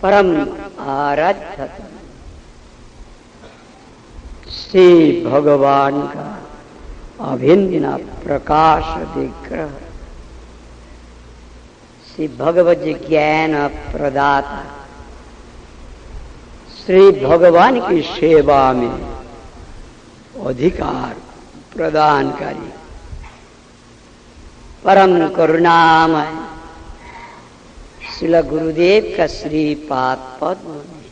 परम आराध्य श्री भगवान का अभिन्न प्रकाश विग्रह, श्री भगवत ज्ञान प्रदाता, श्री भगवान की सेवा में अधिकार प्रदानकारी, परम करुणामय श्रील गुरुदेव का श्रीपाद पद्म में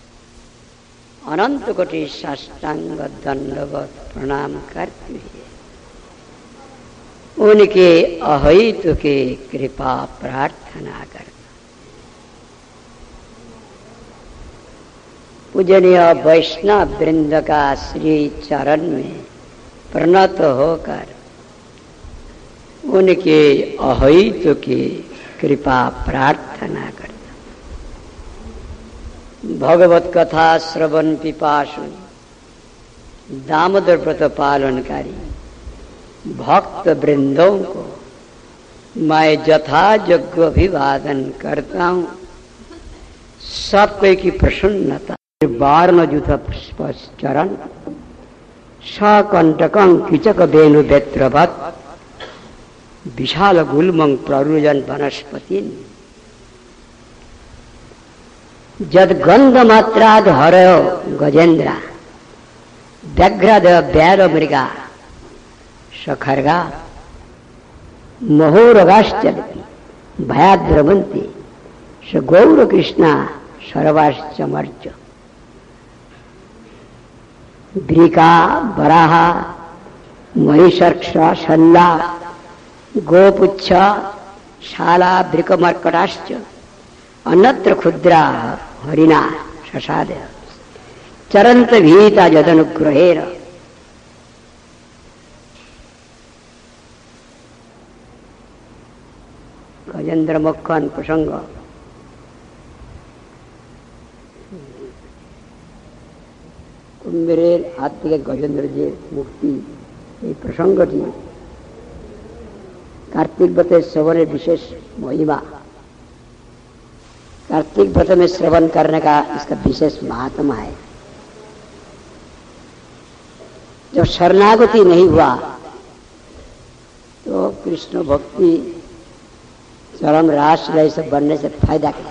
अनंत कोटि साष्टांग दंडवत प्रणाम करते हुए उनके अहितु के कृपा प्रार्थना करता। पूजनीय वैष्णव वृंद का श्री चरण में प्रणत होकर उनके अहितु की कृपा प्रार्थना करता। भगवत कथा श्रवण पिपासु दामोदर व्रत पालनकारी भक्त वृंदों को मैं यथायोग्य अभिवादन करता हूँ। सबके की प्रसन्नता वारण जुथ पुष्पचरण सकंटकं कीचक वेणु बेत्रवत् विशाल गुल्मं प्ररुजन वनस्पति जद गंध मात्राद हरयो गजेन्द्रा व्यग्रद व्याल मृगा सखर्गा महोरगाश्चलति भयाद्रवन्ति स गौर कृष्णा सर्वाश्च मर्च द्रिका वराहा महिषर्क्ष शल्ला गोपुच्छ शाला वृकमर्कटाश्च अन्यत्र क्षुद्रा हरिणा शशादय चरन्त भीता यदनुग्रहेण गजेंद्र मुखन प्रसंग कुंभेर हाथ থেকে गजेंद्र जी मुक्ति এই প্রসঙ্গটি कार्तिक व्रत श्रवण विशेष महिमा। कार्तिक व्रत में श्रवण करने का इसका विशेष महात्मा है। जब शरणागति नहीं हुआ तो कृष्ण भक्ति चरम रास लय से बनने से फायदा क्या?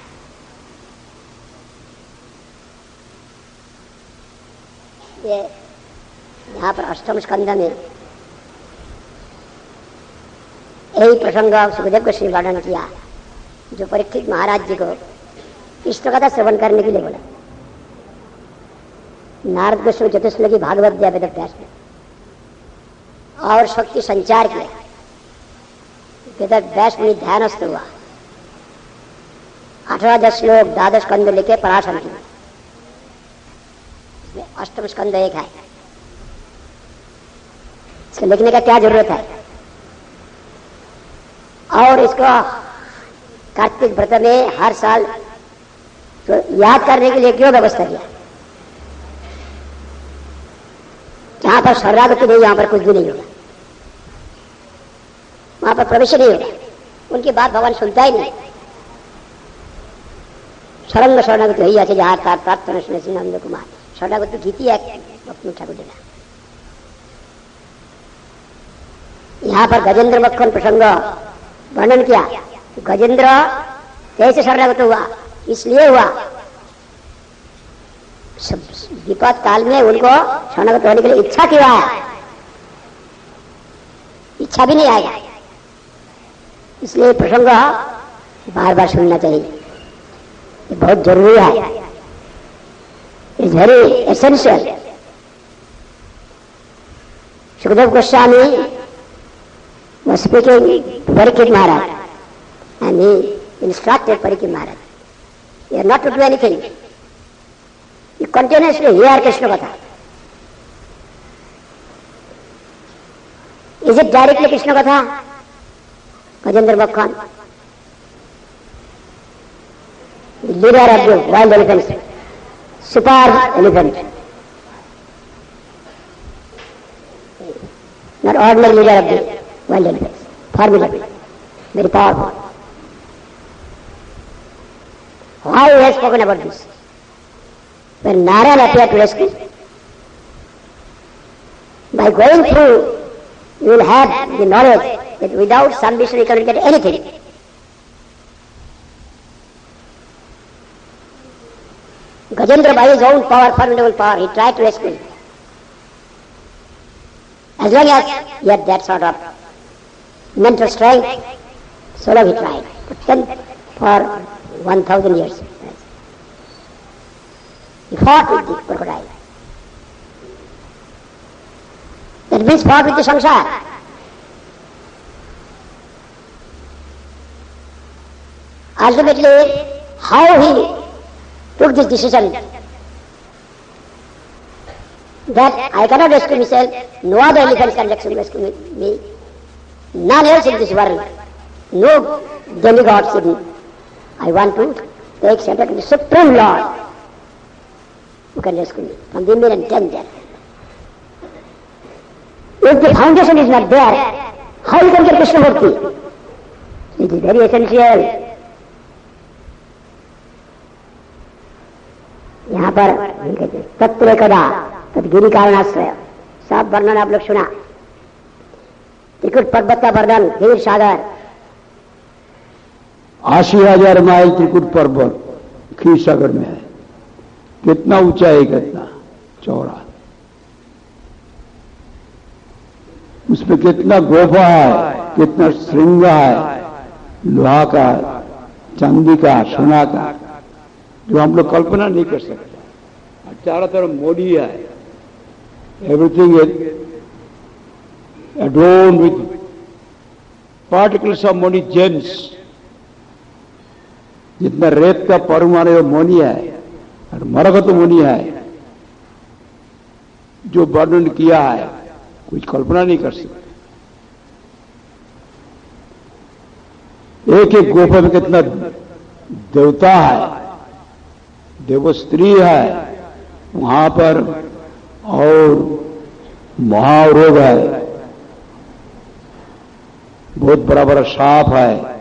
ये यहाँ पर अष्टम स्कंध में यही प्रसंग सुखदेव को श्री वर्णन किया, जो परीक्षित महाराज जी को कृष्ण कथा श्रवण करने के लिए बोला। नारद गोस्वामी चतुश्लोकी भागवत दिया वेद व्यास ने और शक्ति संचार किया। वेद व्यास में ध्यानस्थ हुआ। 18 श्लोक 12 स्कंद लेके पराशर की, अष्टम स्कंद एक है। इसको लिखने का क्या जरूरत है? और इसको कार्तिक व्रत में हर साल तो याद करने के लिए क्यों व्यवस्था किया? जहां पर शरणागति नहीं, यहां पर कुछ भी नहीं होगा, वहां पर प्रवेश नहीं होगा। उनकी बात भगवान सुनता ही नहीं। शरंग शरणागति हुई है जहां प्रार्थना सुने श्री नंद कुमार शरणागति गीती है भक्ति ठाकुर जी ने। यहां पर गजेंद्र मक्खन प्रसंग वर्णन किया। गजेंद्र कैसे शरणागत हुआ? इसलिए हुआ विपद काल में उनको शरणागत होने के लिए इच्छा क्यों आया? इच्छा भी नहीं आएगा। इसलिए प्रसंग बार बार सुनना चाहिए, ये बहुत जरूरी है। It's very essential. Sukhdev Goswami was speaking Parikshit Maharaj and he instructed Parikshit Maharaj, you are not to do anything, you continuously hear Krishna Katha. Is it directly Krishna Katha? Gajendra Bhakwan, the leader of the wild elephants, super elephant, not ordinary leader of the wild elephants, formidable, very powerful. why he has spoken about this. When Narayan appeared to rescue, by going through, you will have the knowledge that without some mission you cannot get anything. Gajendra, by his own power, formidable power, he tried to rescue him. As long as he had that sort of mental strength, so long he tried. But then for 1,000 years, he fought with the crocodile. That means fought with the samsara. Ultimately, how he took this decision that I cannot rescue myself, no other elephants can rescue me, none else in this world, no demigods in. I want to take shelter to the Supreme Lord who can rescue me from the imminent danger. If the foundation is not there, how you can get Krishnamurti? It is very essential. यहाँ पर तत्व एकदा तदगिरी कारणाश्रय सब वर्णन आप लोग सुना. त्रिकुट पर्वत का वर्णन, गिर सागर, 80,000 माइल त्रिकुट पर्वत खीर सागर में है. कितना ऊंचा है, कितना चौड़ा, उसमें कितना गोफा है, कितना श्रृंग है, लोहा का, चांदी का, सोना का, जो हम लोग कल्पना नहीं कर सकते. चारों तरफ मोड़ी है, everything is adorned with particles of मोनी जेम्स. जितना रेत का परमाणु है वो मोनी है, और मरकत मोनी है. जो वर्णन किया है कुछ कल्पना नहीं कर सकते. एक एक गोफा में कितना देवता है, देव स्त्री है वहां पर, और महारोग है, बहुत बड़ा बड़ा सांप है.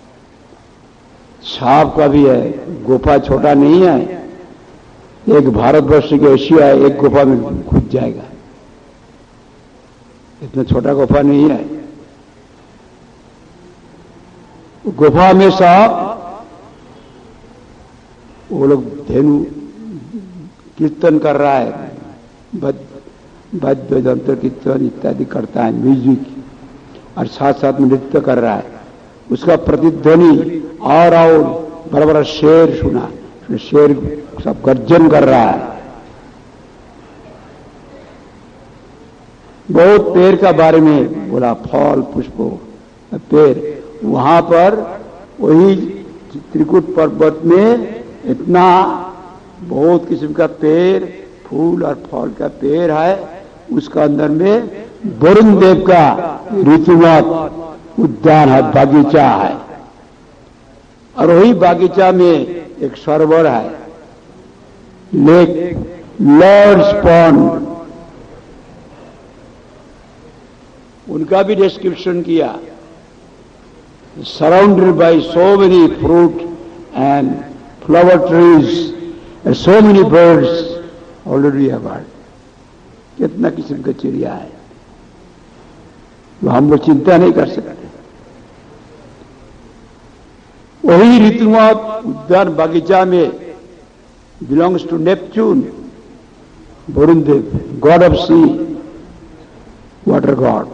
सांप का भी है, गुफा छोटा नहीं है. एक भारतवर्ष की एशिया है, एक गुफा में घुस जाएगा. इतना छोटा गुफा नहीं है. गुफा में सांप, वो लोग धेनु कीर्तन कर रहा है, वाद्य यंत्र कीर्तन इत्यादि करता है, म्यूजिक, और साथ साथ में नृत्य कर रहा है. उसका प्रतिध्वनि और बड़ा बड़ा शेर सुना, शेर सब गर्जन कर रहा है. बहुत पेड़ का बारे में बोला, फल पुष्पों पेड़. वहां पर वही त्रिकुट पर्वत में इतना बहुत किस्म का पेड़, फूल और फल का पेड़ है. उसका अंदर में वरुण देव का ऋतुमत उद्यान है, बागीचा है. और वही बागीचा में एक सरोवर है, लेक, लॉर्ड्स पॉन्ड. उनका भी डिस्क्रिप्शन किया. Surrounded by so many fruit and flower trees and so many birds already have heard. कितना किस्म का चिड़िया है जो हम लोग चिंता नहीं कर सकते. वही ऋतुमत उद्यान बागीचा में belongs to Neptune, Varun Dev, god of sea, water god.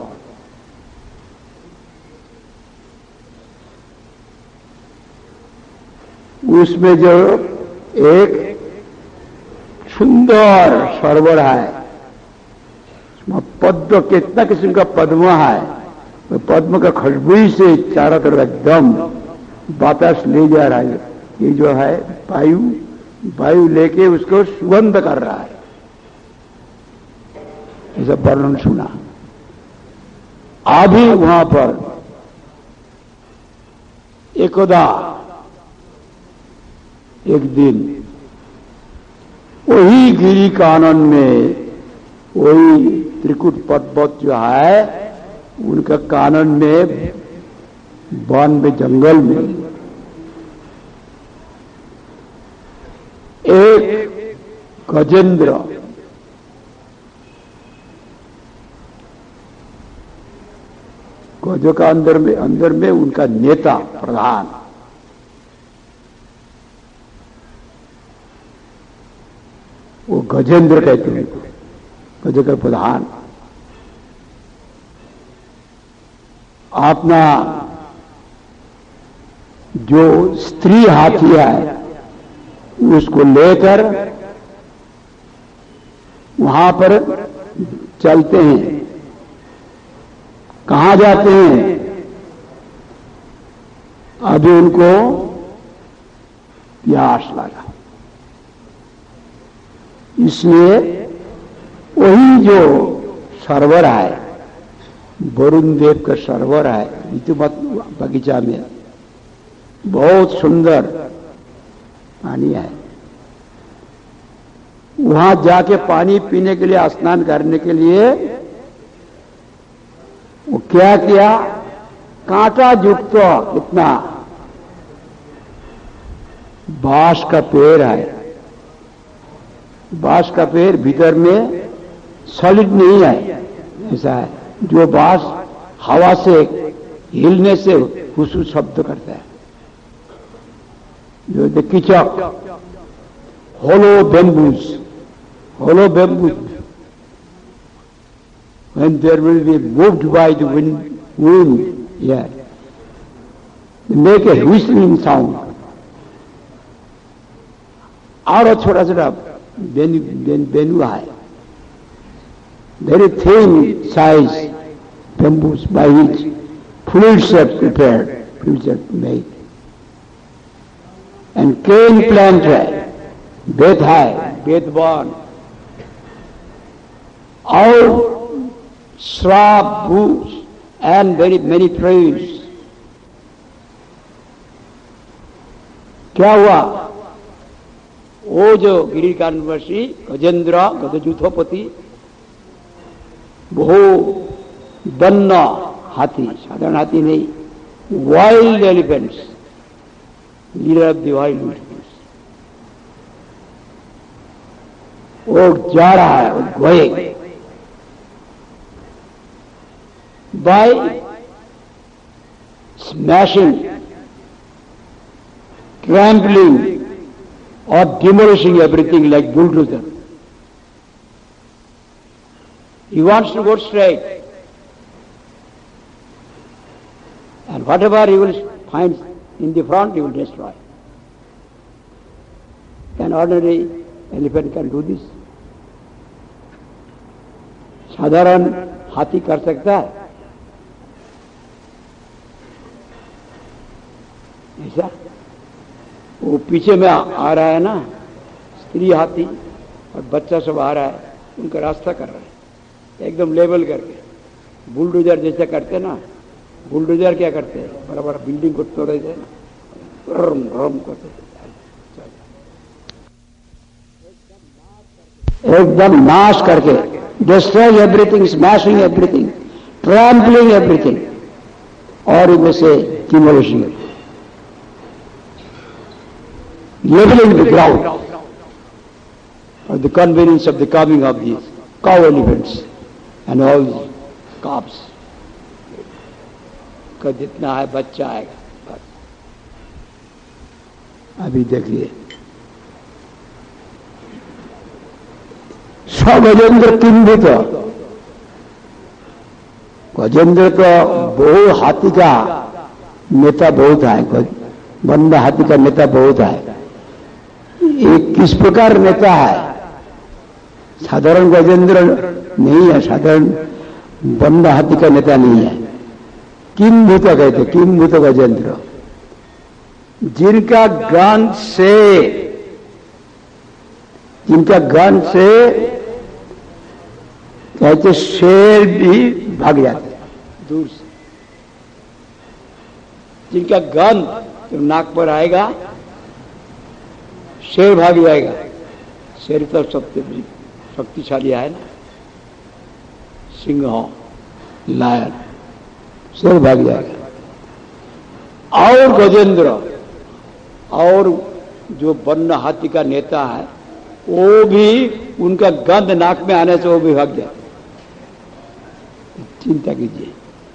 उसमें जो एक सुंदर सरोवर है, पद्म, कितना किस्म का पद्म है. तो पद्म का खुशबू से चारों तरफ एकदम बातास ले जा रहा है. ये जो है वायु लेके उसको सुगंध कर रहा है. ऐसा वर्णन सुना. अभी वहां पर एकदा एक दिन वही गिरी कानन में, वही त्रिकुट पर्वत जो है उनका कानन में, वन में, जंगल में एक गजेंद्र, गजों का अंदर में उनका नेता प्रधान, वो गजेंद्र कहते हैं, गजों का प्रधान। अपना जो स्त्री हाथी है उसको लेकर वहां पर चलते हैं। कहां जाते हैं? अभी उनको प्यास लगा, इसलिए वही जो सरोवर है, वरुण देव का सरोवर है ऋतुमत बगीचा में, बहुत सुंदर पानी है। वहां जाके पानी पीने के लिए, स्नान करने के लिए वो क्या किया, कांटा युक्त इतना बांस का पेड़ है, बांस का पेड़ भीतर में सॉलिड नहीं है, ऐसा है जो बांस हवा से हिलने से हुसू शब्द करता है, जो किचक, होलो बेम्बूज, hollow bamboos, when there will be moved by the wind, yeah, they make a whistling sound. और छोटा छोटा बेनु है, very thin size bamboos by which fluids are prepared, fluids are made, and cane plant है, बेत है, बेतबान, और shrub, bush and very many trees. क्या हुआ? वो जो गिरिकानवर्षी गजेंद्र, गजयूथोपति, वो वन्य हाथी, साधारण हाथी नहीं, wild elephants, leader of the wild elephants, वो जा रहा है, वो गोए by smashing, trampling or demolishing everything like bulldozer. He wants to go straight, and whatever he will find in the front he will destroy. An ordinary elephant can do this? साधारण हाथी कर सकता है ऐसा? वो पीछे में आ रहा है ना, स्त्री हाथी और बच्चा सब आ रहा है, उनका रास्ता कर रहा है एकदम लेवल करके, बुलडोजर जैसा करते ना। बुलडोजर क्या करते हैं, बड़ा बड़ा बिल्डिंग को तोड़ देते हैं, रम रम करते, एकदम नाश करके, destroy everything, smashing everything, trampling everything, और इनमें से demolishing, leveling the ground for the convenience of the coming of these cow elephants and all these calves. का जितना है बच्चा आएगा। अभी देखिए, गजेंद्र किंभूत, गजेंद्र का बहु हाथी का नेता बहुत है, वन्य हाथी का नेता बहुत है। एक किस प्रकार नेता है, साधारण गजेंद्र नहीं है, साधारण वन्य हाथी का नेता नहीं है। किंभूत कहते, किंभूत गजेंद्र, जिनका गन से कहते शेर भी भाग जाते दूर से, जिनका गन तो नाक पर आएगा शेर भाग जाएगा। शेर तो सबसे शक्तिशाली है ना, सिंह, लायन, शेर भाग जाएगा। और गजेंद्र और जो वन्य हाथी का नेता है वो भी उनका गंध नाक में आने से वो भी भाग जाते। चिंता कीजिए,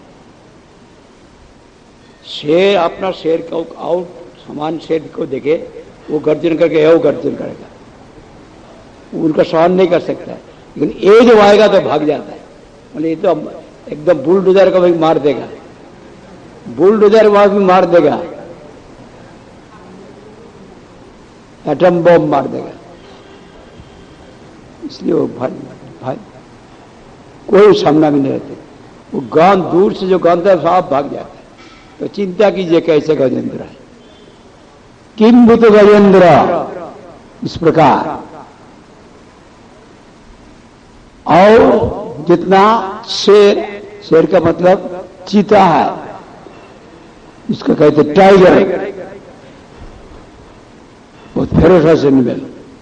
शेर अपना शेर का और समान शेर को देखे वो गर्जन करके वो गर्जन करेगा, उनका सहन नहीं कर सकता है। लेकिन ये जो आएगा तो भाग जाता है। बोले ये तो एकदम बुलडोजर का भी मार देगा, बुलडोजर वहां भी मार देगा, एटम बम मार देगा। इसलिए वो भाई कोई सामना भी नहीं रहते। वो गंध दूर से जो गंध है साफ भाग जाता है। तो चिंता कीजिए कैसे गजेंद्र है, किंभूत गजेंद्र, इस प्रकार। और जितना शेर, शेर का मतलब चीता है, इसको कहते टाइगर, बहुत फेरोस एनिमल,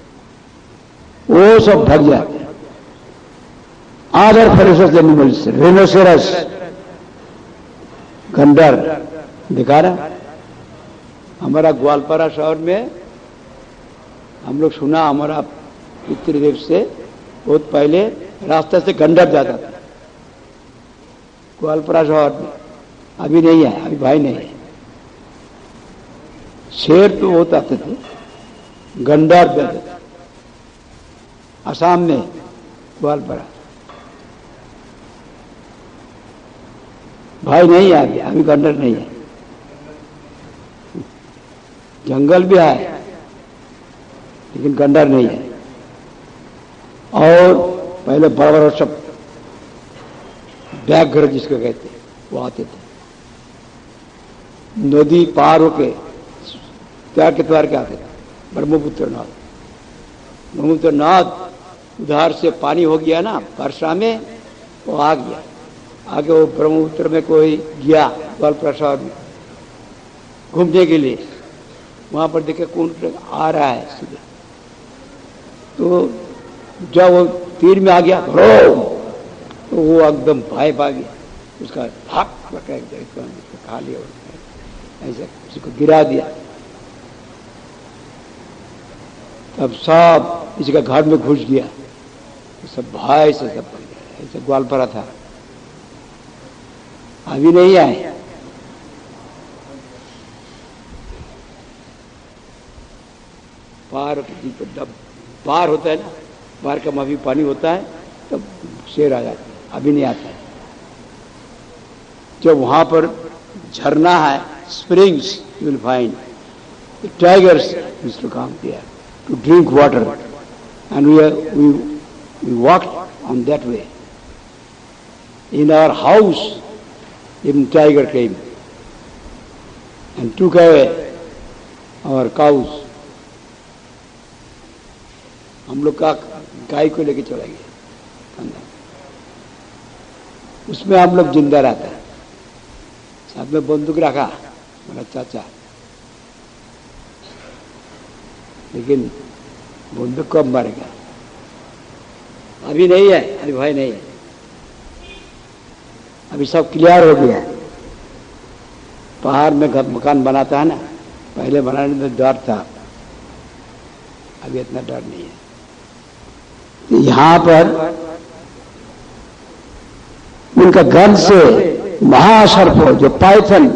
वो सब भाग जाते हैं। अदर फेरोस एनिमल्स, रेनोसेरस, गंडर, दिखा रहा। हमारा ग्वालपारा शहर में हम लोग सुना, हमारा पितृदेव से बहुत पहले रास्ते से गंडर जाता था ग्वालपारा शहर में। अभी नहीं है, अभी भाई नहीं है। शेर तो बहुत आते थे, गंडर जाते थे असम में, ग्वालपारा। भाई नहीं है अभी गंडर नहीं है। जंगल भी है लेकिन गंडर नहीं है। और पहले बड़ा बड़ा सब व्याघ्र जिसको कहते हैं वो आते थे, नदी पार होके त्वार के आते थे। ब्रह्मपुत्र नाथ, ब्रह्मपुत्र नाथ उधार से पानी हो गया ना वर्षा में, वो आ गया। आगे वो ब्रह्मपुत्र में कोई गया ग्वालपारा शहर में घूमने के लिए, वहां पर देखे कौन आ रहा है सीधे, तो जब वो तीर में आ गया तो वो एकदम भाई भाग गया, उसका भाग खा लिया, ऐसे उसको गिरा दिया। तब सब इसका घर में घुस गया, तो सब भाई से सब बन गया। ऐसे ग्वालपारा था, अभी नहीं आए। पार जब बाढ़ होता है ना, बाढ़ का अभी पानी होता है तब शेर आ जाता है, अभी नहीं आता है। जब वहां पर झरना है, springs, you will find tigers used to come there to drink water, and we walked on that way. In our house even tiger came and took away our cows. हम लोग का गाय को लेके चला गया, उसमें हम लोग जिंदा रहता है। साथ में बंदूक रखा मेरा चाचा, लेकिन बंदूक कब मारेगा, अभी नहीं है, अभी भाई नहीं है। अभी सब क्लियर हो गया है। पहाड़ में घर मकान बनाता है ना, पहले बनाने में डर था, अभी इतना डर नहीं है। यहां पर उनका गंध से महासर्प जो पाइथन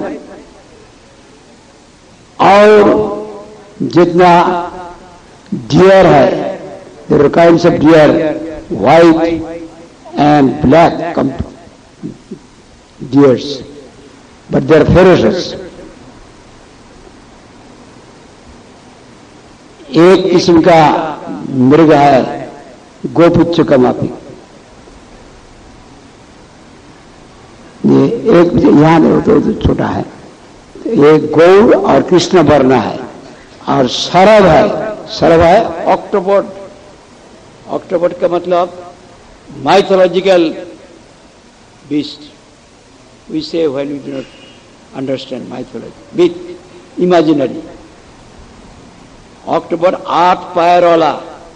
और जितना डियर है, there are kinds of deer, white and black deers, but they are ferocious. एक किस्म का मृग है गोपुच्छ का मापी, ये एक यहां तो छोटा है, एक गौड़ और कृष्ण वर्ण है, और सरब है, सरब है ऑक्टोपड। ऑक्टोपड का मतलब mythological beast. We say when we do not understand mythology, myth, imaginary. Octopod 8 पैर वाला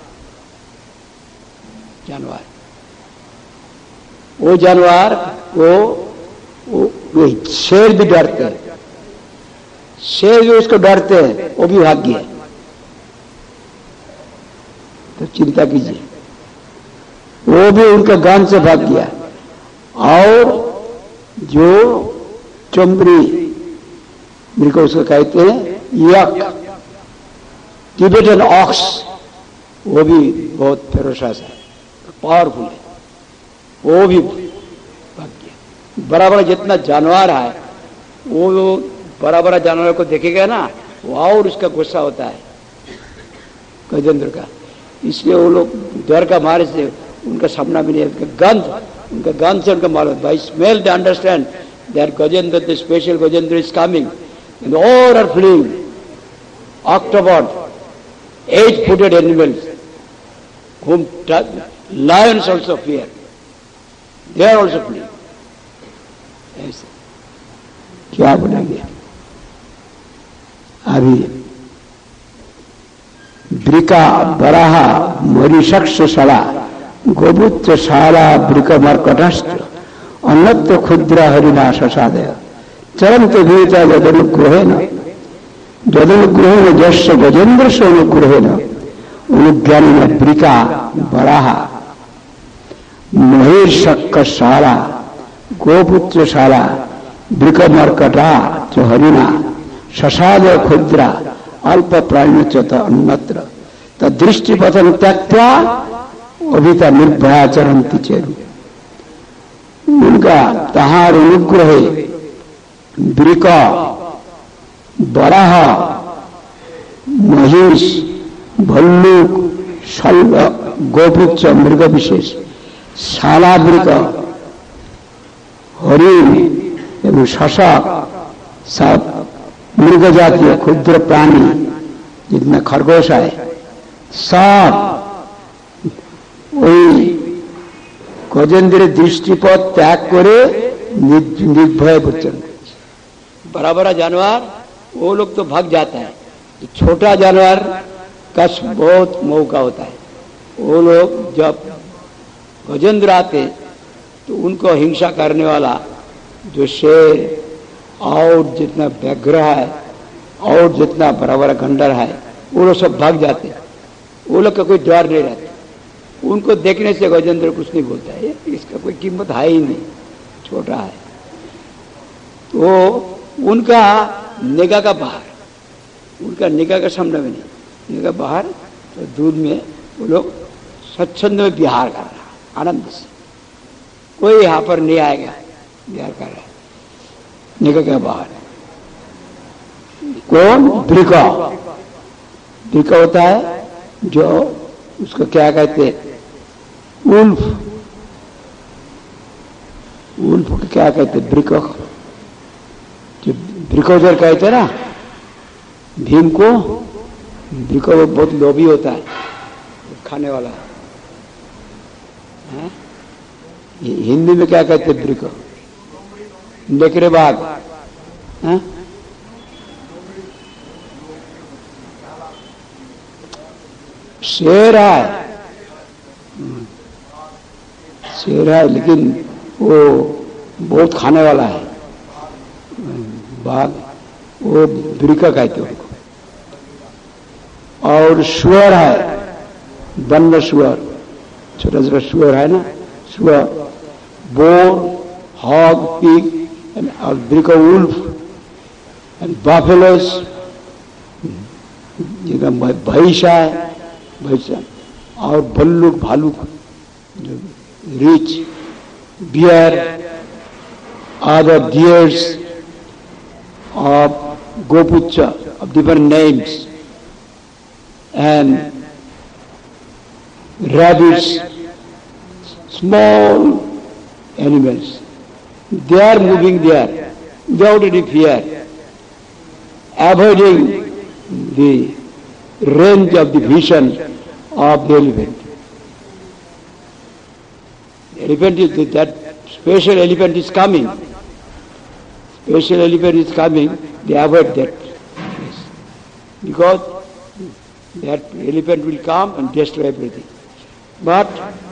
जानवर, वो जानवर वो शेर भी डरते हैं, शेर भी उसको डरते हैं, वो भी भाग गया। तो चिंता कीजिए। वो भी उनका गन से भाग गया। और जो चुमरी मेरे को उसको कहते हैं यक, टिबेटन ऑक्स, वो भी बहुत फेरोशस है, पावरफुल है, वो भी भाग गया। बड़ा बड़ा जितना जानवर है वो बड़ा बड़ा जानवर को देखेगा ना वो और उसका गुस्सा होता है गजेंद्र का, इसलिए वो लोग डर का मारे से उनका सामना भी नहीं है। उनका गंध से उनका मालूम, by smell they understand that Gajendra, the special Gajendra is coming and all are fleeing. Octopod, 8-footed animals whom lions also fear, they are also fleeing. ऐसे क्या बोलेंगे? अभी ब्रिका बराहा मरीषक्ष सड़ा गोबुत्र शाला ब्रिकमर्कटस्थ अन्नत्व क्षुद्र हरिना शशादय चरंत भीता यदनुग्रहेण यदनुग्रहेण यस्य गजेंद्र से अनुग्रहेण अनुज्ञानेन ब्रिका बराहा महीर्षक्ष शाला गोपुत्र शाला ब्रिकमर्कटा च हरिना शशादय क्षुद्रा अल्प प्राणिच्युत अन्नत्र तदृष्टिपथन त्यक्त्वा अभिता निर्भया चरंती चेरु। उनका तहार अनुग्रह ब्रिक बराह महिष भल्लुक शल्व गोपुच्च मृग विशेष शाला ब्रिक हरिण एवं शशक सब मृग जातीय क्षुद्र प्राणी जितना खरगोश है सब ওই गजेंद्र दृष्टिपथ त्याग करे निर्भय बच्चन। बड़ा बड़ा जानवर वो लोग तो भाग जाता है, छोटा जानवर का बहुत मौका होता है। वो लोग जब गजेंद्र आते तो उनको हिंसा करने वाला जो शेर और जितना व्याघ्र है और जितना बड़ा बड़ा गंडर है वो लोग सब भाग जाते। वो लोग का कोई डर नहीं रहता। उनको देखने से गजेंद्र कुछ नहीं बोलता है, इसका कोई कीमत है ही नहीं, छोटा है। तो उनका निगाह का बाहर, उनका निगाह का सामने में नहीं, निगाह बाहर। तो दूध में वो लोग स्वच्छंद में विहार कर रहा है आनंद से, कोई यहाँ पर नहीं आएगा, विहार कर रहा है निगाह के बाहर। कौन? ब्रिका। ब्रिका होता है जो उसको क्या कहते हैं उल्फ, उल्फ को क्या कहते हैं? ब्रिको, जो ब्रिकोजर कहते हैं ना भीम को। ब्रिको बहुत लोभी होता है, खाने वाला है। हिंदी में क्या कहते हैं? ब्रिको, नेकरे बाग है? शेर है, शेर है लेकिन वो बहुत खाने वाला है। बाघ वो ब्रिका कहते हैं उनको। और सुअर है, वन सुअर, छोटा छोटा सुअर है ना, सुअर, बोर, हॉग, पिग और ब्रिका वुल्फ एंड बाफेलोस, जिनका भैंस है, भैंसा और भल्लुक, भालुक, जो रिच, bear, other deers of gopucha of different names and rabbits, small animals. They are moving there without any fear, avoiding the range of the vision of the elephant. The elephant is that special elephant is coming. Special elephant is coming, they avoid that place. Because that elephant will come and destroy everything. But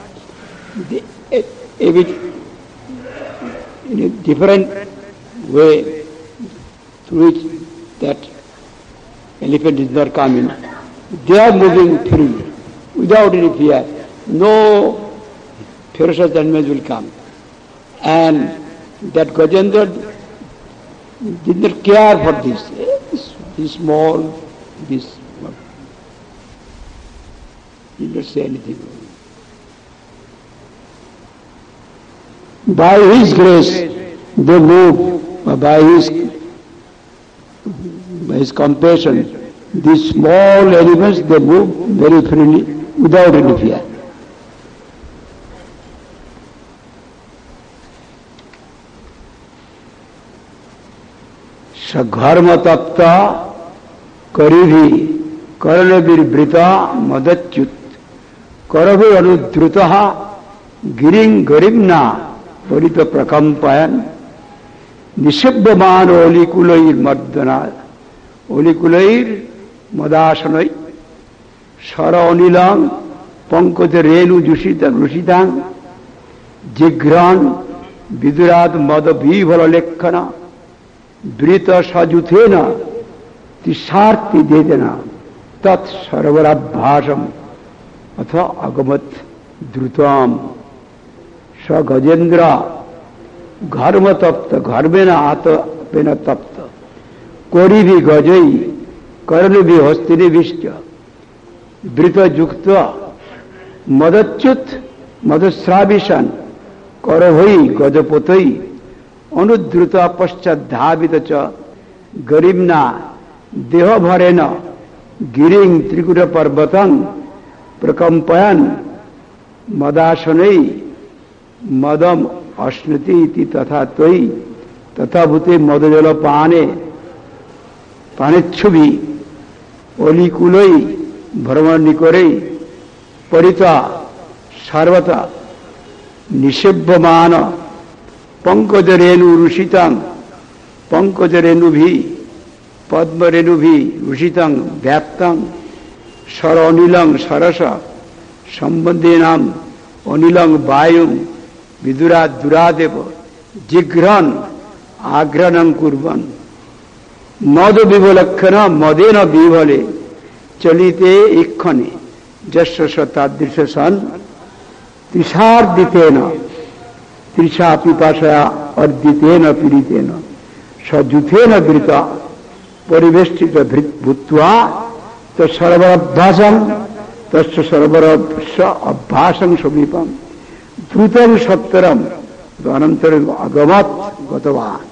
if it, in a different way through which that elephant is not coming, they are moving freely. without any fear. No ferocious animals will come. And that Gajendra did not care for this. This small, this. He did not say anything. By his grace, they move. By his compassion, these small animals, they move very freely without any fear. सघर्म तप्ता करिभी कर्णवीरवृता मदच्युत करभि अनुद्रुत गिरिं गरिम्ना परित प्रकम्पयन निषिद्धमान ओलिकुलैर्मर्दना ओलिकुलैर्मदासनै शर अनिलं पंकज रेणु रुषितां जिघ्रान विदुराद मद विभल लेखन वृत सजुथेन तिसार्ति देदेना तत्सर्वराभासम अथ अगमत द्रुतम स गजेन्द्र घर्म तप्त घर्मेण आतपेन तप्त कोरिभि गजै कर्णभि हस्तिनिभिश्च वृतयुक्त मदच्युत मदस्राविशन करभै गजपतै अनुद्रुत पश्चात धावित च गरिम्ना देह भरेन गिरिं त्रिकुट पर्वतं प्रकम्पयन मदासनै मदम अश्नुति इति तथा त्वयि तथा भूते मदजल पाने पानेच्छुभि ओलिकुलै भ्रमण निकरै परिता सर्वथा निषेव्यमान पंकज रेणु रुषितं पंकज रेणुभि पद्म रेणुभि रुषितं व्याप्तं शर अनिलं सरस संबंधीनाम अनिलं वायुं विदुरा दुरादेव जिघ्रन आघ्रनं कुर्वन् मद विभलक्षण मदेन विभले चलिते इक्षणे जस्य तादृश सन त्रिशार्दितेन त्रिशा पिपाशया अर्दितेन पीड़ितेन सजुथेन वृता परिवेष्टित भूत्वा तत्सर्वाभ्यासं तस्य सर्वरस्य अभ्यासं समीपं द्रुतं सत्तरं अनन्तरं अगमत गतवान्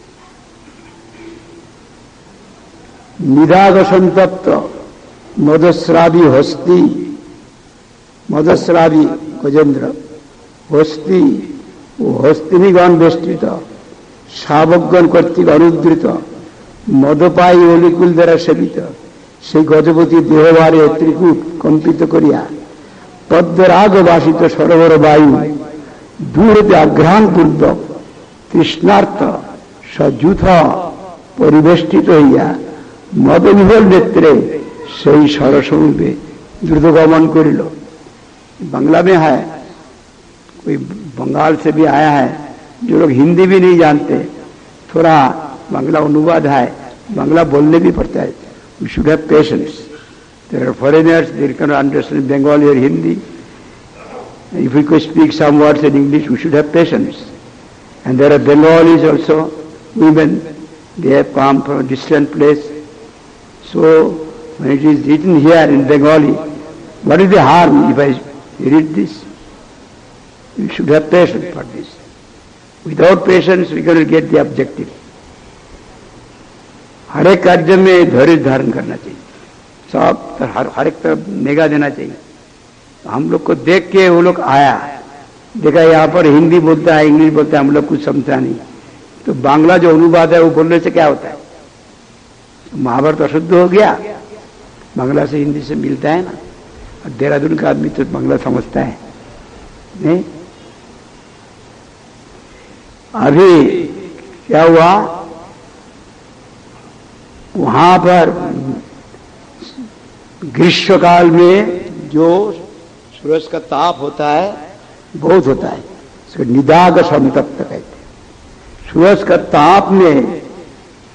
निदाग संतप्त मदस्रावी हस्ती मदस्रावी गजेन्द्र हस्ती हस्तिनिगण बेष्टित शावकगण कर्तृक अनुद्रित मदपाई ओलिकुल द्वारा सेवित से गजपति देहवारे त्रिकूट कंपित करिया पद्मराग बासित सरोवर वायु दूरते आघ्राण पूर्वक तृष्णार्थ सजुथ परिवेष्टित हइया मदविभल नेत्रे सही सरसमीपे द्रुतगमन करिल। बांग्ला में है, कोई बंगाल से भी आया है, जो लोग हिंदी भी नहीं जानते, थोड़ा बांग्ला अनुवाद है, बांग्ला बोलने भी पड़ता है. We should have patience. There are foreigners, they cannot understand Bengali or Hindi. If we could speak some words in English, we should have patience. And there are Bengalis also, women, they have come from a distant place. So when it is written here in Bengali, what is the harm if I read this? We should have patience for this. Without patience, we cannot get the objective. हर एक कार्य में धैर्य धारण करना चाहिए, सब हर एक तरफ निगाह देना चाहिए. हम लोग को देख के वो लोग आया, देखा यहाँ पर हिंदी बोलता है, इंग्लिश बोलता है, हम लोग कुछ समझा नहीं, तो बांग्ला जो अनुवाद है वो बोलने से क्या होता है? महाभारत अशुद्ध हो गया, बांग्ला से हिंदी से मिलता है ना. और देहरादून का आदमी तो बांग्ला समझता है नहीं. अभी क्या हुआ, वहां पर ग्रीष्म काल में जो सूरज का ताप होता है बहुत होता है, इसको निदाग संतप्त कहते हैं. सूरज का ताप में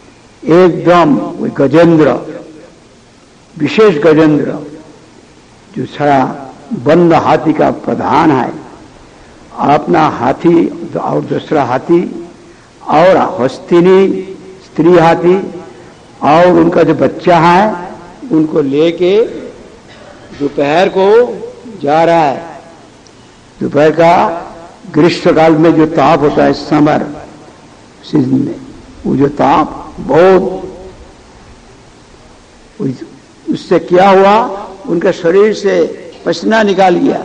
एकदम गजेंद्र, विशेष गजेंद्र जो सारा बंद हाथी का प्रधान है, अपना हाथी और दूसरा हाथी और हस्तिनी स्त्री हाथी और उनका जो बच्चा है उनको लेके दोपहर को जा रहा है। दोपहर का ग्रीष्म काल में जो ताप होता है, समर सीजन में, वो जो ताप बहुत, उससे क्या हुआ, उनका शरीर से पसीना निकाल गया,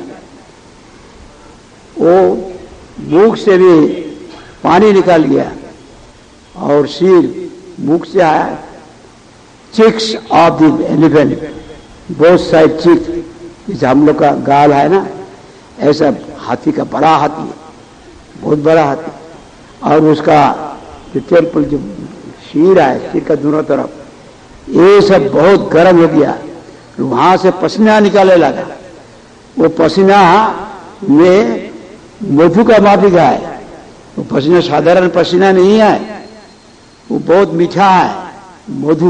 वो मुख से भी पानी निकाल गया और सिर मुख से आया। Cheeks of the elephant, both side cheek, जैसे हम लोग का गाल है ना, ऐसा हाथी का बड़ा हाथी, बहुत बड़ा हाथी, और उसका जो टेम्पल जो सिर है, सिर का दोनों तरफ, ये सब बहुत गर्म हो गया, वहां से पसीना निकालने लगा। वो पसीना में मधु का माफिका है, वो पसीना साधारण पसीना नहीं है, वो बहुत मीठा है, मधु।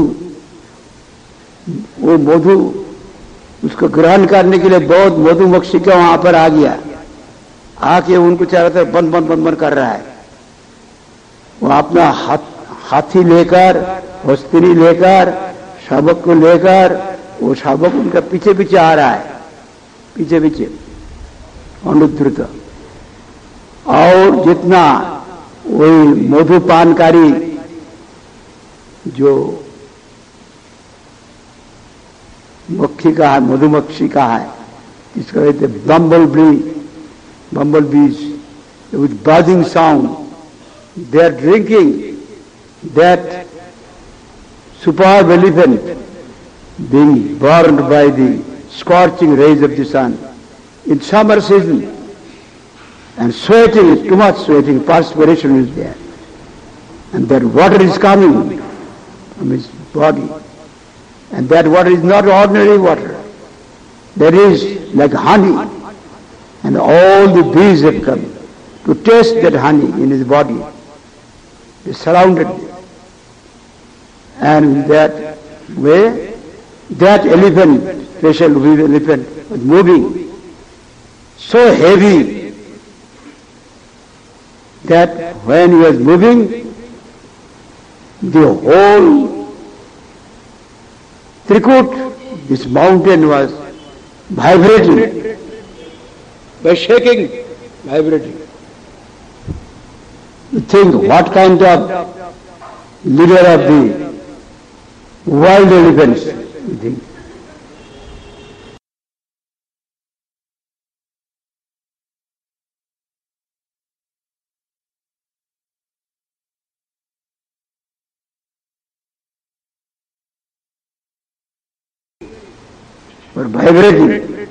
वो मधु उसको ग्रहण करने के लिए बहुत मधुमक्षिका वहां पर आ गया, आके उनको चारों तरफ बंद बंद बंद बंद कर रहा है। वो अपना हाथी लेकर, हस्तिनी लेकर, शावक को लेकर, वो शावक उनका पीछे पीछे आ रहा है, पीछे पीछे अनुद्रुत। और जितना वही मधुपानकारी जो मक्खी का है, मधुमक्खी का है, जिसको कहते bumble bees, with buzzing sound, they are drinking that superb elephant being burned by the scorching rays of the sun in summer season, and sweating, too much sweating, perspiration is there, and that water is coming from his body, and that water is not ordinary water, that is like honey, and all the bees have come to taste that honey in his body. They surrounded him. And in that way, that elephant, special elephant, was moving so heavy that when he was moving, the whole Trikut, this mountain, was vibrating, by shaking, vibrating. You think what kind of leader of the wild elephants, you think? Were vibrating,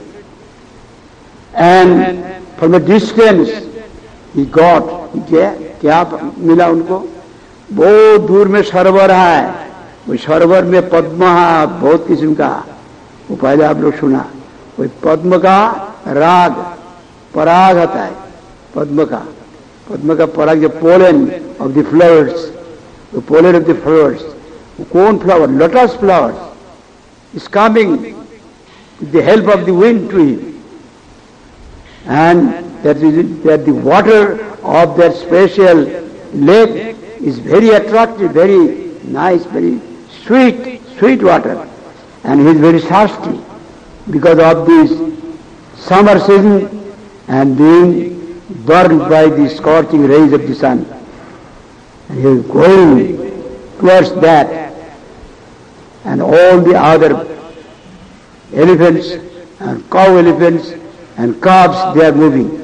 and from a distance he got, क्या मिला उनको? बहुत दूर में सरोवर है, वो सरोवर में पद्म है, बहुत किस्म का, वो पहले आप लोग सुना, वो पद्म का राग पराग होता है, पद्म का पराग, जो pollen of the flowers, the pollen of the flowers, cone flower, lotus flowers, is coming with the help of the wind to him, and that the water of that special lake is very attractive, very nice, very sweet water, and he is very thirsty because of this summer season and being burned by the scorching rays of the sun. And he is going towards that, and all the other elephants and cow elephants and calves, they are moving.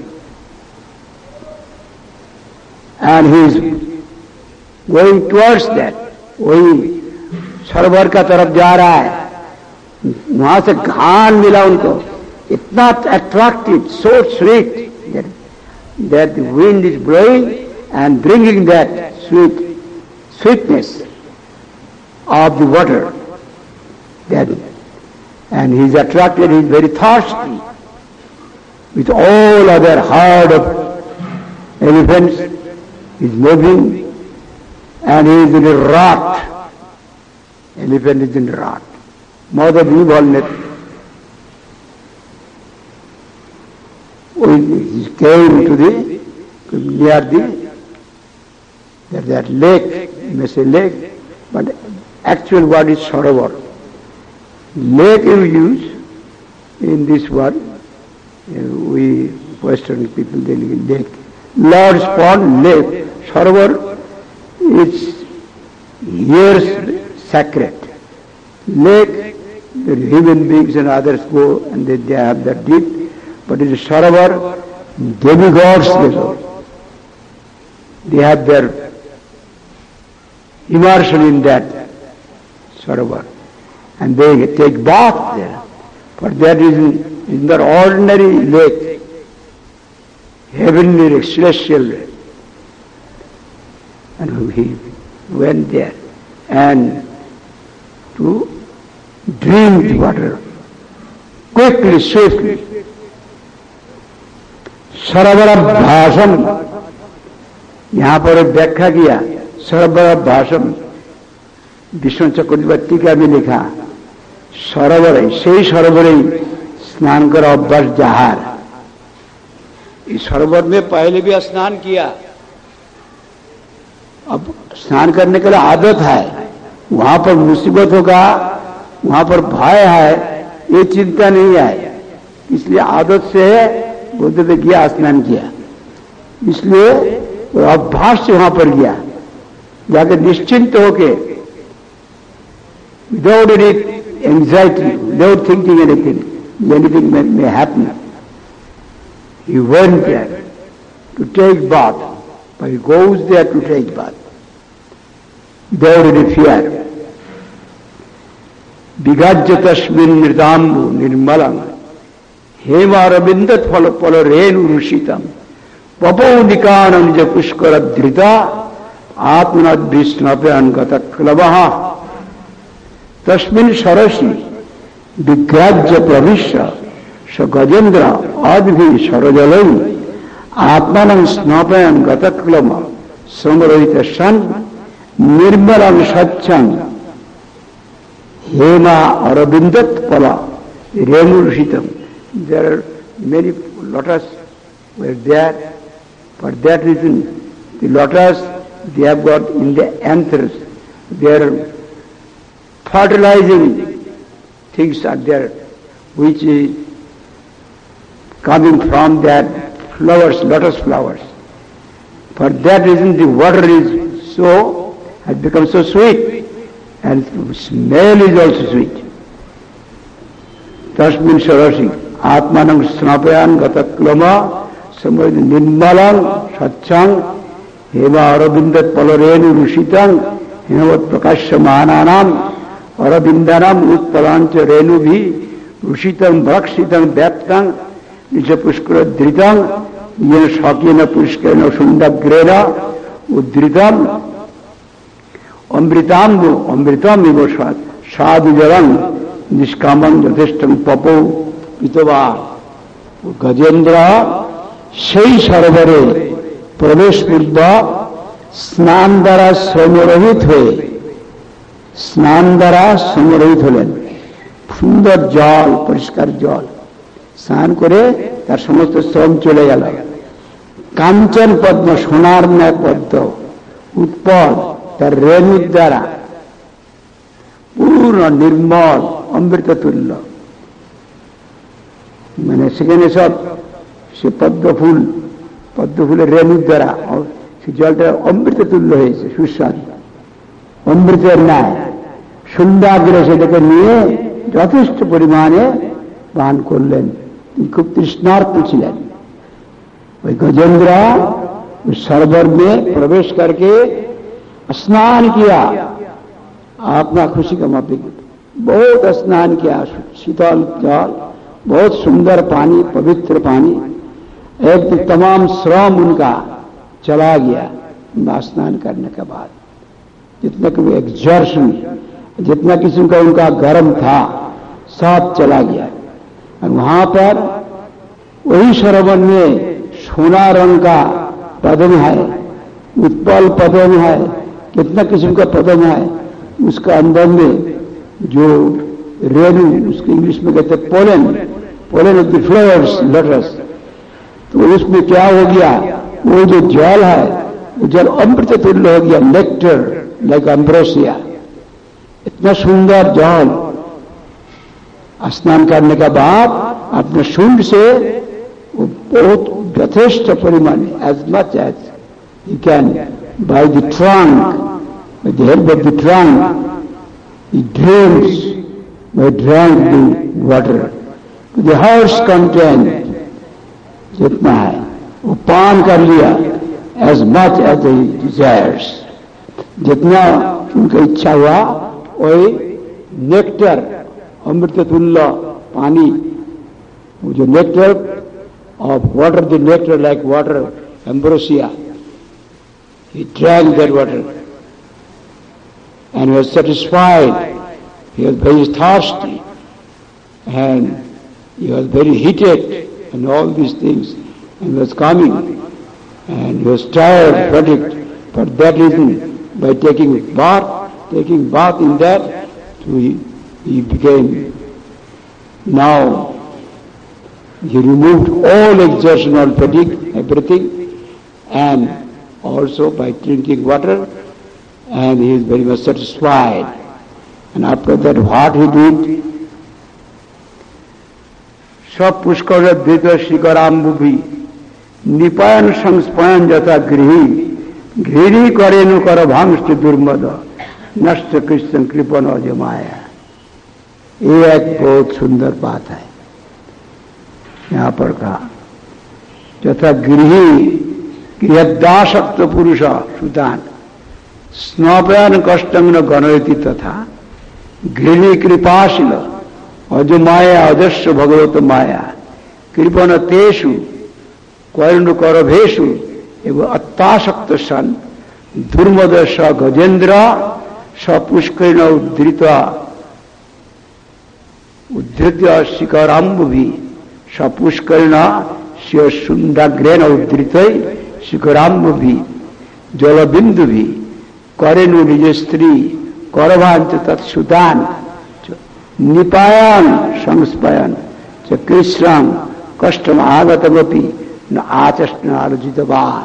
And he is going towards that, वही सरोवर का तरफ जा रहा है, वहां से घान मिला उनको, इतना attractive, so sweet that the wind is blowing and bringing that sweetness of the water. And he is attracted, he is very thirsty with all other herd of elephants. He is moving and he is in a rut. Elephant is in a rut. Mother bee walnut. we came to the near that lake, you may say lake, but actual word is Sarovar. Lake you use in this word, we Western people they live in lake. Lord's pond, lake. Sarovar is years sacred. Lake, the human beings and others go and they have that deep, but it is Sarovar, demigods they go. They have their immersion in that Sarovar and they take bath there. For that reason, in the ordinary lake, heavenly, celestial lake. And he went there and to drink the water quickly, swiftly. सरोवर भाषम, यहाँ पर व्याख्या किया सरोवर भाषम, विष्णु चक्रवर्ती का भी लिखा सरोवर से सरोवर स्नान कर अभ्यास जहार। इस सरोवर में पहले भी स्नान किया, अब स्नान करने के लिए आदत है, वहां पर मुसीबत होगा, वहां पर भय है, ये चिंता नहीं है, इसलिए आदत से बोलते थे गया स्नान किया, इसलिए तो अभ्यास से वहां पर गया, जाकर निश्चिंत होके without any anxiety, without thinking anything may happen. He went there to take bath, but he goes there to take bath without any fear. Vigajya tasmin nirtambu nirmalam hemaravindat palarenu rushitam papaudikanam nija pushkara dhrita atmanad vishnapyan gata klavaha tasmin sarasi vigrajya pravishya Gajendra adhi sarajalai atmanam snapayan gataklama samrohita san nirmalam satcham hema arabindat pala renurushitam. There are many lotus were there. For that reason, the lotus they have got in the anthers. Their fertilizing things are there, which is coming from that flowers, lotus flowers. For that reason the water is has become so sweet and smell is also sweet. Tasmin sarasi atmanam snapayan gataklama samadhi nirmalam satchang hema arabindat palarenu rushitang hemat prakasyamananam arabindanam utpalancha renubhi rushitam bhakshitam vyaptang Nisha pushkara dhritang, yena shakena pushkena sundagrena, udhritam, amritam ivo sadhu jalang, nishkamam jatheshtam papo pitava. Gajendra, sei sarovare, pravesh purva, snan dara samorohit hoye, snan dara samorohit holen, sundar jal, pariskar jal. স্নান করে তার সমস্ত শ্রম চলে গেল। কাঞ্চন পদ্ম সোনার ন্যায় পদ্ম উৎপল তার রেণুর দ্বারা পূর্ণ নির্মল অমৃত তুল্য, মানে সেখানে সব সে পদ্ম ফুলের রেণুর দ্বারা সে জলটা অমৃত তুল্য হয়েছে, সুস্বাদু অমৃতের ন্যায়। সন্ধ্যাগ্রে সেটাকে নিয়ে যথেষ্ট পরিমাণে পান করলেন। खूब तृष्णार्थ ছিলেন। वही गजेंद्र उस सरोवर में प्रवेश करके स्नान किया, अपना खुशी का माफिक बहुत स्नान किया, शीतल जल, बहुत सुंदर पानी, पवित्र पानी, एक तो तमाम श्रम उनका चला गया स्नान करने के बाद। जितना कि एग्जर्शन, जितना किस्म का उनका गर्म था सब चला गया। और वहां पर वही सरोवर में सोना रंग का पद्म है, उत्पल पद्म है, कितना किस्म का पद्म है, उसका अंदर में जो रेणु, उसको इंग्लिश में कहते हैं pollen of the flowers lotus, तो उसमें क्या हो गया, वो जो जल है वो जल अमृत तुल्य हो गया, नेक्टर लाइक अम्ब्रोसिया। इतना सुंदर जल, स्नान करने के बाद अपने शुंड से वो बहुत यथेष्ट परिमाण, as much as you can by the trunk, by the help of the trunk, he drains, by drank the water to the horse content, जितना है वो पान कर लिया, as much as he desires, जितना उनका इच्छा हुआ वही नेक्टर अमृत तुल्य पानी, वो जो nectar of water, the nectar like water ambrosia, he drank that water and was satisfied. He was very thirsty and he was very heated and all these things, and was coming and he was tired, fatigued. For that reason, by taking bath in that, so he became, now he removed all exertion, all fatigue, everything, and also by drinking water, and he is very much satisfied. And after that, what he did? सब पुष्कर द्वित शिखराम्बुभि निपायन संस्पयन जथा गृही घृणी करेनु कर भांष्ट दुर्मद नष्ट Krishna coupon अजमाया। ये एक बहुत सुंदर बात है यहाँ पर कहा, जथा गृही गृहदासक्त पुरुष सुतान स्नपयन कष्टं न गणयति तथा घृणी कृपाशील अजमाया अजस्व भगवत माया कृपण तेषु करुण करभेषु एवं अत्तासक्त सन दुर्मद स गजेन्द्र स पुष्करिण उद्धृत्य शिखराम्बुभि स पुष्करिण स्व शुंडाग्रेण उद्धृत शिखराम्बुभि जलबिंदुभि करेनु निज स्त्री करभांच तत्सुतान निपायन संस्पयन च कृष्ण कष्टम आगतमपि न आचष्ण आलोचितवान।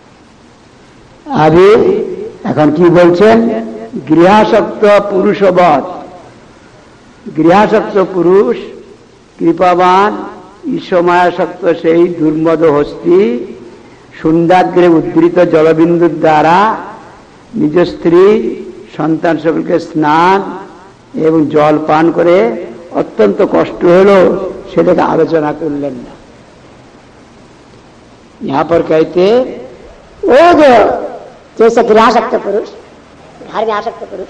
आगे এখন কি বলছেন, গৃহাসক্ত পুরুষবৎ, গৃহাসক্ত পুরুষ কৃপাবান ঈশমায়াসক্ত সেই দুর্মদ হস্তি শুন্ডাগ্রে উদ্ধৃত জলবিন্দুর দ্বারা নিজ স্ত্রী সন্তান সকলকে স্নান এবং জল পান করে অত্যন্ত কষ্ট হলো, সেটাকে আলোচনা করলেন না। यहाँ पर कहते वो जो जैसे गृहासक्त पुरुष, घर में आसक्त पुरुष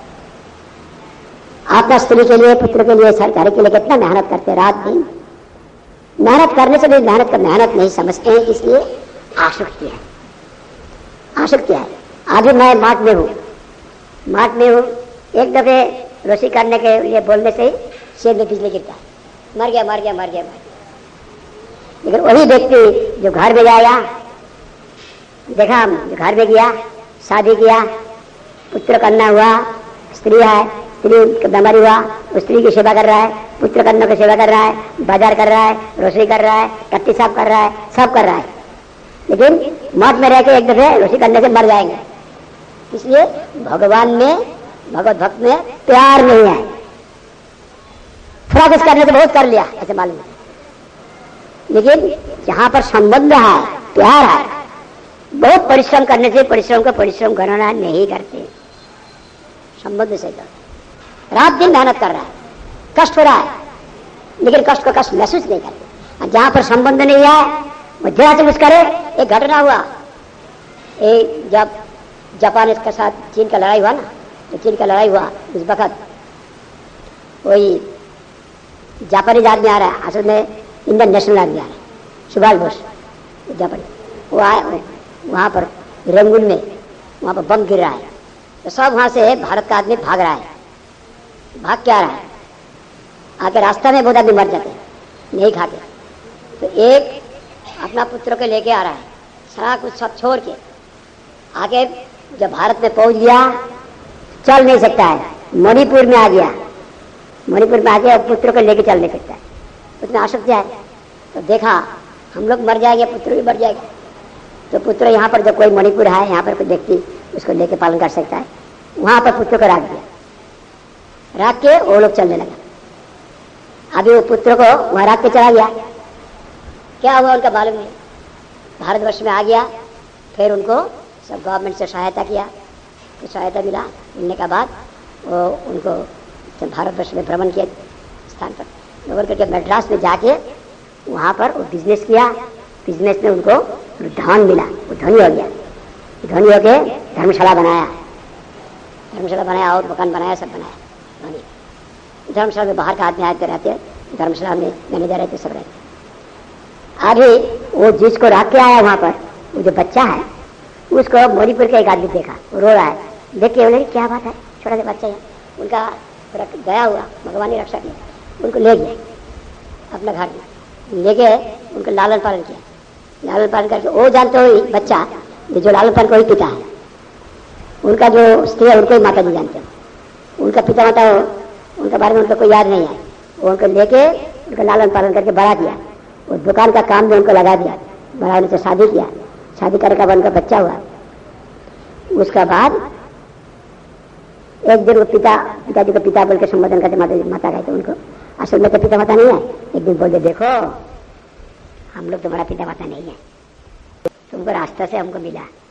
आपका स्त्री के लिए, पुत्र के लिए, घर के लिए कितना मेहनत करते, रात दिन मेहनत करने से भी मेहनत नहीं समझते हैं, इसलिए आसक्ति है, आसक्ति है। आज मैं मार्ट में हूँ, एक दफे रोशी करने के लिए बोलने से ही शेर में बिजली गिरता है, मर गया। लेकिन वही व्यक्ति जो घर में जाया, देखा जो घर में गया, शादी किया, पुत्र कन्या हुआ, स्त्री है, स्त्री की बीमारी हुआ, उस स्त्री की सेवा कर रहा है, पुत्र कन्या की सेवा कर रहा है, बाजार कर रहा है, रोशनी कर रहा है, कत्ती साफ कर रहा है, सब कर रहा है, लेकिन मौत में रह के एक दफे रोशनी करने से मर जाएंगे। इसलिए भगवान में, भगवत भक्त में प्यार नहीं है। थोड़ा कुछ करने से बहुत कर लिया ऐसे मालूम है, लेकिन जहां पर संबंध है, प्यार है, बहुत परिश्रम करने से परिश्रम गणना नहीं करते, संबंध से कर रात दिन मेहनत कर रहा है, कष्ट हो रहा है, लेकिन कष्ट को कष्ट महसूस नहीं करते। जहां पर संबंध नहीं है वो जरा से कुछ करे। एक घटना हुआ, जब जापान के साथ चीन का लड़ाई हुआ ना, तो चीन का लड़ाई हुआ उस वक्त वही जापानीज आदमी आ रहा है, असल में इंडियन नेशनल आदमी आ रहा है, सुभाष बोस जापानी, वो आए वहाँ पर रंगून में, वहाँ पर बम गिर रहा है, तो सब वहाँ से भारत का आदमी भाग रहा है, भाग क्या रहा है, आके रास्ता में बहुत आदमी मर जाते हैं नहीं खाते, तो एक अपना पुत्र को लेके आ रहा है, सारा कुछ सब छोड़ के आके जब भारत में पहुंच गया, चल नहीं सकता है, मणिपुर में आ गया, मणिपुर में आके पुत्र को लेके चल नहीं सकता है, उसमें आसक्ति है। तो देखा हम लोग मर जाएंगे, पुत्र भी मर जाएगा। तो पुत्र यहाँ पर जब कोई मणिपुर है, यहाँ पर कोई व्यक्ति उसको लेके पालन कर सकता है, वहां पर पुत्र को रख दिया, रख के वो लोग चलने लगा। अभी वो पुत्र को वहां रख के चला गया, क्या हुआ उनका मालूम नहीं। भारतवर्ष में आ गया, फिर उनको सब गवर्नमेंट से सहायता किया, तो सहायता मिलने के बाद वो उनको भारतवर्ष में भ्रमण किया स्थान पर, भ्रमण करके मद्रास में जाके वहाँ पर वो बिजनेस किया। बिजनेस में उनको धन मिला, वो धनी हो गया। धनी होके धर्मशाला बनाया और मकान बनाया, सब बनाया धनी। धर्मशाला में बाहर का आदमी आते रहते, धर्मशाला में मैनेजर रहते, सब रहते। अभी वो जिसको रख के आया वहाँ पर, वो जो बच्चा है, उसको मणिपुर का एक आदमी देखा, वो रो रहा है। देख के बोले क्या बात है, छोटा सा बच्चा है। उनका गया हुआ, भगवान ने रक्षा किया, उनको ले गया अपना घर में, लेके उनको लालन पालन किया। लालन पालन करके वो जानते हो बच्चा, ये जो लालन पालन को ही पिता है, उनका जो स्त्री है उनको ही माता जी जानते हो। उनका पिता माता उनके बारे में उनको कोई याद नहीं है। वो उनको लेके उनका लालन पालन करके बड़ा किया। वो दुकान का काम भी उनको लगा दिया, बड़ा होने से शादी किया। शादी करने का बाद उनका बच्चा हुआ। उसका बाद एक दिन वो पिताजी को पिता बोल के संबोधन करते माता कहते उनको, असल में तो पिता माता नहीं है। एक दिन बोलते देखो हम लोग तुम्हारा पिता माता नहीं है, तुमको रास्ता से हमको मिला,